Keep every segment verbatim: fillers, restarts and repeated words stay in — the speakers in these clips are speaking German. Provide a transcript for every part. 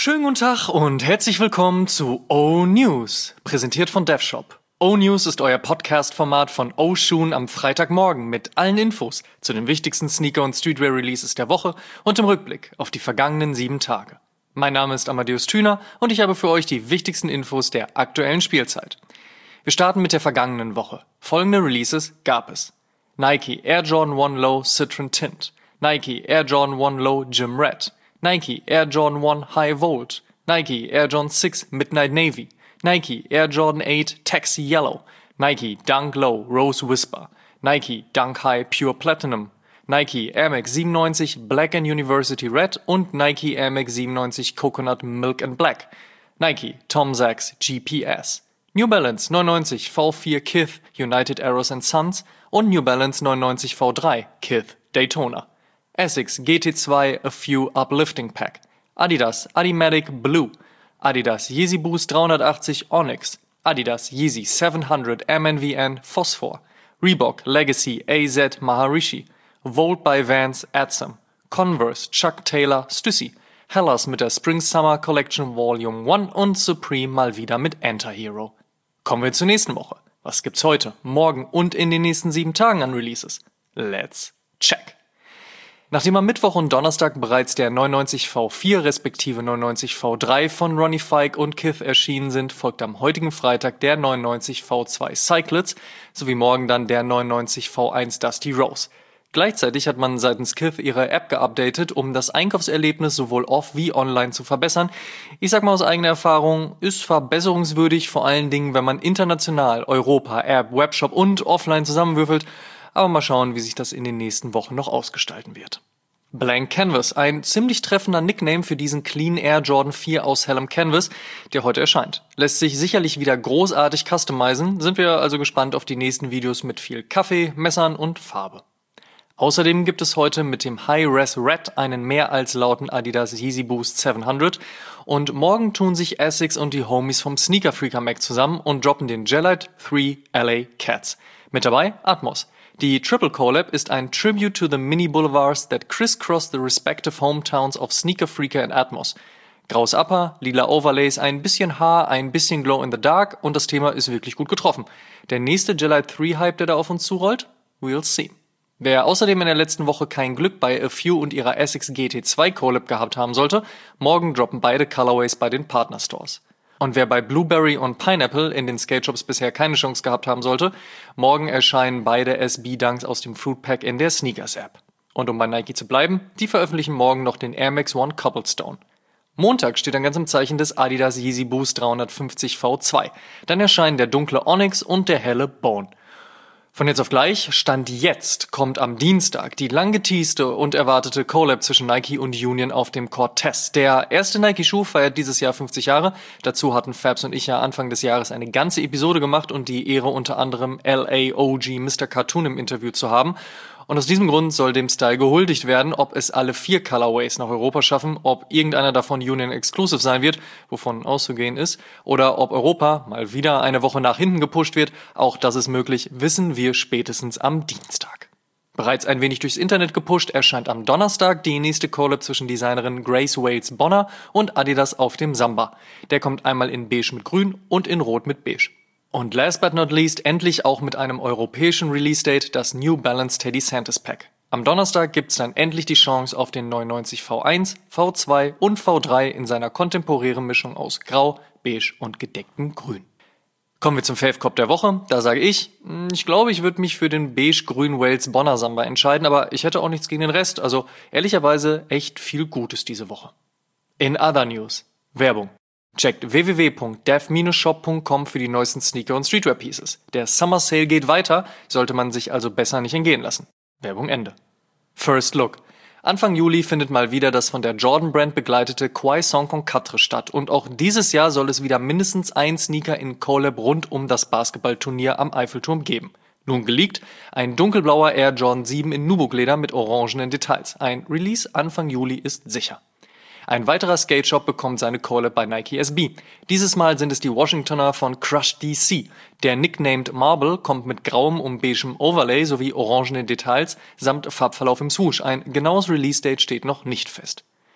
Schönen guten Tag und herzlich willkommen zu O-News, präsentiert von DevShop. O-News ist euer Podcast-Format von O-Shoon am Freitagmorgen mit allen Infos zu den wichtigsten Sneaker- und Streetwear-Releases der Woche und im Rückblick auf die vergangenen sieben Tage. Mein Name ist Amadeus Thüner und ich habe für euch die wichtigsten Infos der aktuellen Spielzeit. Wir starten mit der vergangenen Woche. Folgende Releases gab es: Nike Air Jordan eins Low Citron Tint, Nike Air Jordan eins Low Gym Red, Nike Air Jordan eins High Volt, Nike Air Jordan sechs Midnight Navy, Nike Air Jordan acht Taxi Yellow, Nike Dunk Low Rose Whisper, Nike Dunk High Pure Platinum, Nike Air Max siebenundneunzig Black and University Red und Nike Air Max siebenundneunzig Coconut Milk and Black, Nike Tom Sachs G P S, New Balance neunundneunzig V vier Kith United Arrows and Sons und New Balance neunundneunzig V drei Kith Daytona, Asics G T zwei A Few Uplifting Pack, Adidas Adimatic Blue, Adidas Yeezy Boost dreihundertachtzig Onyx, Adidas Yeezy siebenhundert M N V N Phosphor, Reebok Legacy A Z Maharishi, Volt by Vans Adsam, Converse Chuck Taylor Stussy, Hellas mit der Spring Summer Collection Volume eins und Supreme mal wieder mit Anti-Hero. Kommen wir zur nächsten Woche. Was gibt's heute, morgen und in den nächsten sieben Tagen an Releases? Let's check! Nachdem am Mittwoch und Donnerstag bereits der neunundneunzig V vier respektive neunundneunzig V drei von Ronnie Fike und Kith erschienen sind, folgt am heutigen Freitag der neunundneunzig V zwei Cyclets sowie morgen dann der neunundneunzig V eins Dusty Rose. Gleichzeitig hat man seitens Kith ihre App geupdatet, um das Einkaufserlebnis sowohl off wie online zu verbessern. Ich sag mal aus eigener Erfahrung, ist verbesserungswürdig, vor allen Dingen, wenn man international Europa, App, Webshop und offline zusammenwürfelt. Aber mal schauen, wie sich das in den nächsten Wochen noch ausgestalten wird. Blank Canvas, ein ziemlich treffender Nickname für diesen Clean Air Jordan vier aus hellem Canvas, der heute erscheint. Lässt sich sicherlich wieder großartig customizen, sind wir also gespannt auf die nächsten Videos mit viel Kaffee, Messern und Farbe. Außerdem gibt es heute mit dem High-Res Red einen mehr als lauten Adidas Yeezy Boost siebenhundert und morgen tun sich Asics und die Homies vom Sneaker Freaker Mac zusammen und droppen den Gelite drei L A Cats. Mit dabei Atmos. Die Triple Collab ist ein Tribute to the Mini Boulevards that crisscross the respective hometowns of Sneaker Freaker and Atmos. Graues Upper, lila Overlays, ein bisschen Haar, ein bisschen Glow in the Dark und das Thema ist wirklich gut getroffen. Der nächste Gelite drei Hype, der da auf uns zurollt? We'll see. Wer außerdem in der letzten Woche kein Glück bei A Few und ihrer Asics G T zwei Collab gehabt haben sollte, morgen droppen beide Colorways bei den Partnerstores. Und wer bei Blueberry und Pineapple in den Skate-Shops bisher keine Chance gehabt haben sollte, morgen erscheinen beide S B-Dunks aus dem Fruit Pack in der Sneakers-App. Und um bei Nike zu bleiben, die veröffentlichen morgen noch den Air Max One Cobblestone. Montag steht dann ganz im Zeichen des Adidas Yeezy Boost dreihundertfünfzig V zwei. Dann erscheinen der dunkle Onyx und der helle Bone. Von jetzt auf gleich, Stand jetzt, kommt am Dienstag die lang geteaste und erwartete Collab zwischen Nike und Union auf dem Cortez. Der erste Nike-Schuh feiert dieses Jahr fünfzig Jahre. Dazu hatten Fabs und ich ja Anfang des Jahres eine ganze Episode gemacht und die Ehre unter anderem L A O G Mister Cartoon im Interview zu haben. Und aus diesem Grund soll dem Style gehuldigt werden, ob es alle vier Colorways nach Europa schaffen, ob irgendeiner davon Union Exclusive sein wird, wovon auszugehen ist, oder ob Europa mal wieder eine Woche nach hinten gepusht wird. Auch das ist möglich, wissen wir spätestens am Dienstag. Bereits ein wenig durchs Internet gepusht erscheint am Donnerstag die nächste Collab zwischen Designerin Grace Wales Bonner und Adidas auf dem Samba. Der kommt einmal in Beige mit Grün und in Rot mit Beige. Und last but not least endlich auch mit einem europäischen Release-Date das New Balance Teddy Santis Pack. Am Donnerstag gibt's dann endlich die Chance auf den neunundneunzig V eins, V zwei und V drei in seiner kontemporären Mischung aus Grau, Beige und gedecktem Grün. Kommen wir zum Fave Cop der Woche. Da sage ich, ich glaube, ich würde mich für den beige-grün Wales Bonner Samba entscheiden, aber ich hätte auch nichts gegen den Rest. Also ehrlicherweise echt viel Gutes diese Woche. In other news. Werbung. Checkt w w w punkt dev Bindestrich shop punkt com für die neuesten Sneaker- und Streetwear-Pieces. Der Summer Sale geht weiter, sollte man sich also besser nicht entgehen lassen. Werbung Ende. First Look. Anfang Juli findet mal wieder das von der Jordan Brand begleitete Croissant con Quatre statt und auch dieses Jahr soll es wieder mindestens ein Sneaker in Collab rund um das Basketballturnier am Eiffelturm geben. Nun geleakt, ein dunkelblauer Air Jordan sieben in Nubuck-Leder mit orangenen Details. Ein Release Anfang Juli ist sicher. Ein weiterer Skate-Shop bekommt seine Collab bei Nike S B. Dieses Mal sind es die Washingtoner von Crush D C. Der nicknamed Marble kommt mit grauem und beigem Overlay sowie orangenen Details samt Farbverlauf im Swoosh. Ein genaues Release-Date steht noch nicht fest.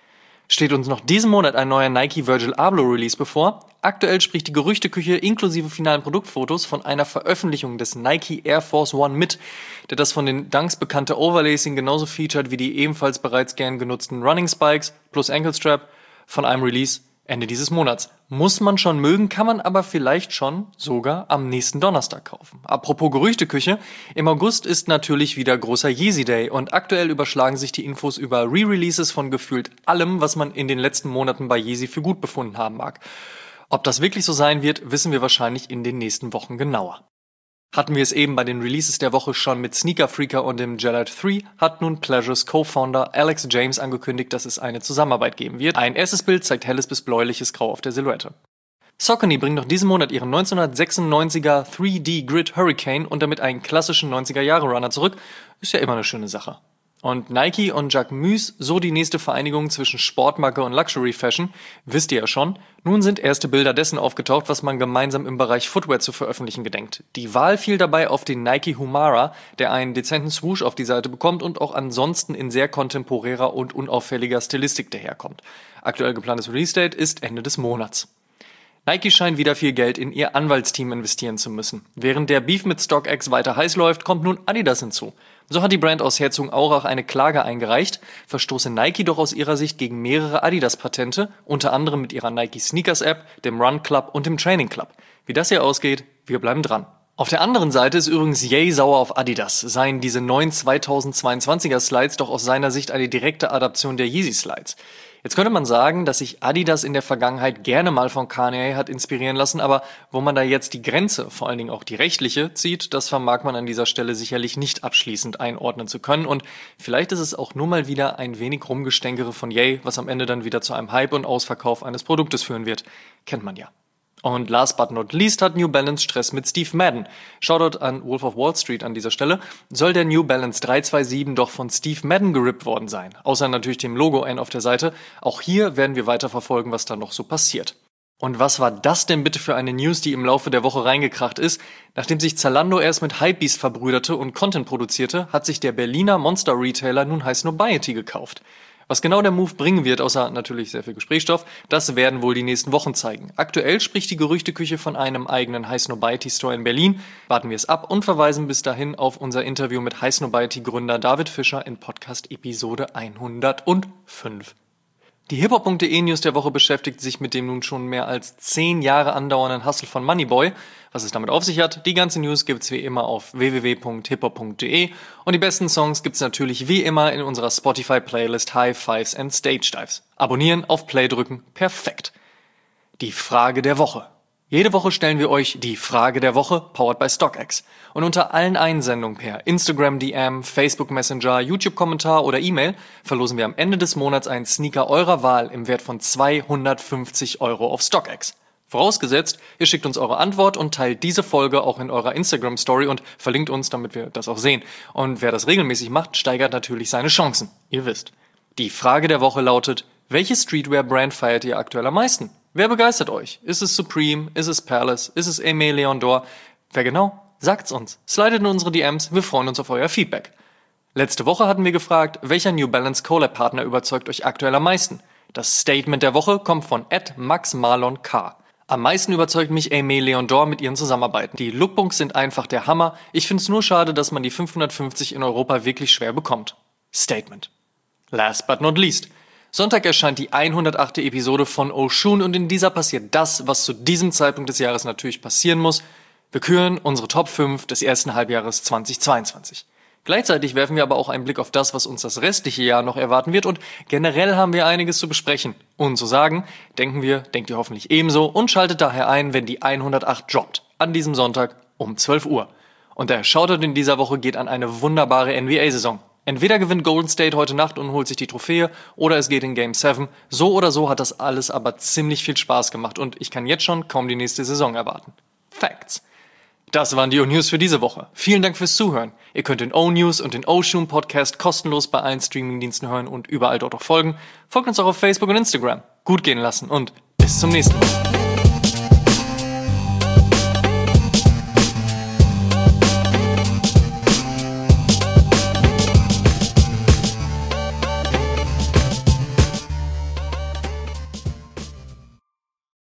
steht uns noch diesen Monat ein neuer Nike Virgil Abloh Release bevor. Aktuell spricht die Gerüchteküche inklusive finalen Produktfotos von einer Veröffentlichung des Nike Air Force One mit, der das von den Dunks bekannte Overlacing genauso featured wie die ebenfalls bereits gern genutzten Running Spikes plus Ankle Strap von einem Release Ende dieses Monats. Muss man schon mögen, kann man aber vielleicht schon sogar am nächsten Donnerstag kaufen. Apropos Gerüchteküche, im August ist natürlich wieder großer Yeezy Day und aktuell überschlagen sich die Infos über Re-Releases von gefühlt allem, was man in den letzten Monaten bei Yeezy für gut befunden haben mag. Ob das wirklich so sein wird, wissen wir wahrscheinlich in den nächsten Wochen genauer. Hatten wir es eben bei den Releases der Woche schon mit Sneaker Freaker und dem Gillette drei, hat nun Pleasures Co-Founder Alex James angekündigt, dass es eine Zusammenarbeit geben wird. Ein erstes Bild zeigt helles bis bläuliches Grau auf der Silhouette. Saucony bringt noch diesen Monat ihren neunzehnhundertsechsundneunziger drei D Grid Hurricane und damit einen klassischen neunziger-Jahre-Runner zurück. Ist ja immer eine schöne Sache. Und Nike und Jacquemus, so die nächste Vereinigung zwischen Sportmarke und Luxury Fashion, wisst ihr ja schon. Nun sind erste Bilder dessen aufgetaucht, was man gemeinsam im Bereich Footwear zu veröffentlichen gedenkt. Die Wahl fiel dabei auf den Nike Humara, der einen dezenten Swoosh auf die Seite bekommt und auch ansonsten in sehr kontemporärer und unauffälliger Stilistik daherkommt. Aktuell geplantes Release-Date ist Ende des Monats. Nike scheint wieder viel Geld in ihr Anwaltsteam investieren zu müssen. Während der Beef mit StockX weiter heiß läuft, kommt nun Adidas hinzu. So hat die Brand aus Herzogenaurach eine Klage eingereicht, verstoße Nike doch aus ihrer Sicht gegen mehrere Adidas-Patente, unter anderem mit ihrer Nike Sneakers App, dem Run Club und dem Training Club. Wie das hier ausgeht, wir bleiben dran. Auf der anderen Seite ist übrigens Ye sauer auf Adidas, seien diese neuen zweitausendzweiundzwanziger Slides doch aus seiner Sicht eine direkte Adaption der Yeezy Slides. Jetzt könnte man sagen, dass sich Adidas in der Vergangenheit gerne mal von Kanye hat inspirieren lassen, aber wo man da jetzt die Grenze, vor allen Dingen auch die rechtliche, zieht, das vermag man an dieser Stelle sicherlich nicht abschließend einordnen zu können und vielleicht ist es auch nur mal wieder ein wenig Rumgestänkere von Ye, was am Ende dann wieder zu einem Hype und Ausverkauf eines Produktes führen wird. Kennt man ja. Und last but not least hat New Balance Stress mit Steve Madden. Shoutout an Wolf of Wall Street an dieser Stelle. Soll der New Balance drei zwei sieben doch von Steve Madden gerippt worden sein? Außer natürlich dem Logo N auf der Seite. Auch hier werden wir weiter verfolgen, was da noch so passiert. Und was war das denn bitte für eine News, die im Laufe der Woche reingekracht ist? Nachdem sich Zalando erst mit Hypebeast verbrüderte und Content produzierte, hat sich der Berliner Monster-Retailer nun Highsnobiety gekauft. Was genau der Move bringen wird, außer natürlich sehr viel Gesprächsstoff, das werden wohl die nächsten Wochen zeigen. Aktuell spricht die Gerüchteküche von einem eigenen Highsnobiety-Store in Berlin. Warten wir es ab und verweisen bis dahin auf unser Interview mit Highsnobiety-Gründer David Fischer in Podcast-Episode hundertfünf. Die Hip-Hop punkt de News der Woche beschäftigt sich mit dem nun schon mehr als zehn Jahre andauernden Hustle von Moneyboy. Was es damit auf sich hat, die ganze News gibt's wie immer auf w w w punkt hip hop punkt de und die besten Songs gibt's natürlich wie immer in unserer Spotify-Playlist High Fives and Stage Dives. Abonnieren, auf Play drücken, perfekt. Die Frage der Woche. Jede Woche stellen wir euch die Frage der Woche, powered by StockX. Und unter allen Einsendungen per Instagram D M, Facebook Messenger, YouTube-Kommentar oder E-Mail verlosen wir am Ende des Monats einen Sneaker eurer Wahl im Wert von zweihundertfünfzig Euro auf StockX. Vorausgesetzt, ihr schickt uns eure Antwort und teilt diese Folge auch in eurer Instagram-Story und verlinkt uns, damit wir das auch sehen. Und wer das regelmäßig macht, steigert natürlich seine Chancen. Ihr wisst. Die Frage der Woche lautet, welche Streetwear-Brand feiert ihr aktuell am meisten? Wer begeistert euch? Ist es Supreme? Ist es Palace? Ist es Aimé Leon Dore? Wer genau? Sagt's uns. Slidet in unsere D Ms, wir freuen uns auf euer Feedback. Letzte Woche hatten wir gefragt, welcher New Balance Collab-Partner überzeugt euch aktuell am meisten? Das Statement der Woche kommt von at max marlon k. Am meisten überzeugt mich Aimé Leon Dore mit ihren Zusammenarbeiten. Die Lookbooks sind einfach der Hammer. Ich find's nur schade, dass man die fünfhundertfünfzig in Europa wirklich schwer bekommt. Statement. Last but not least. Sonntag erscheint die hundertachte Episode von Oshun und in dieser passiert das, was zu diesem Zeitpunkt des Jahres natürlich passieren muss. Wir küren unsere Top fünf des ersten Halbjahres zweitausendzweiundzwanzig. Gleichzeitig werfen wir aber auch einen Blick auf das, was uns das restliche Jahr noch erwarten wird und generell haben wir einiges zu besprechen. Und zu sagen, denken wir, denkt ihr hoffentlich ebenso und schaltet daher ein, wenn die hundertacht droppt. An diesem Sonntag um zwölf Uhr. Und der Shoutout in dieser Woche geht an eine wunderbare N B A-Saison. Entweder gewinnt Golden State heute Nacht und holt sich die Trophäe oder es geht in Game sieben. So oder so hat das alles aber ziemlich viel Spaß gemacht und ich kann jetzt schon kaum die nächste Saison erwarten. Facts. Das waren die O-News für diese Woche. Vielen Dank fürs Zuhören. Ihr könnt den O-News und den Oshun Podcast kostenlos bei allen Streamingdiensten hören und überall dort auch folgen. Folgt uns auch auf Facebook und Instagram. Gut gehen lassen und bis zum nächsten Mal.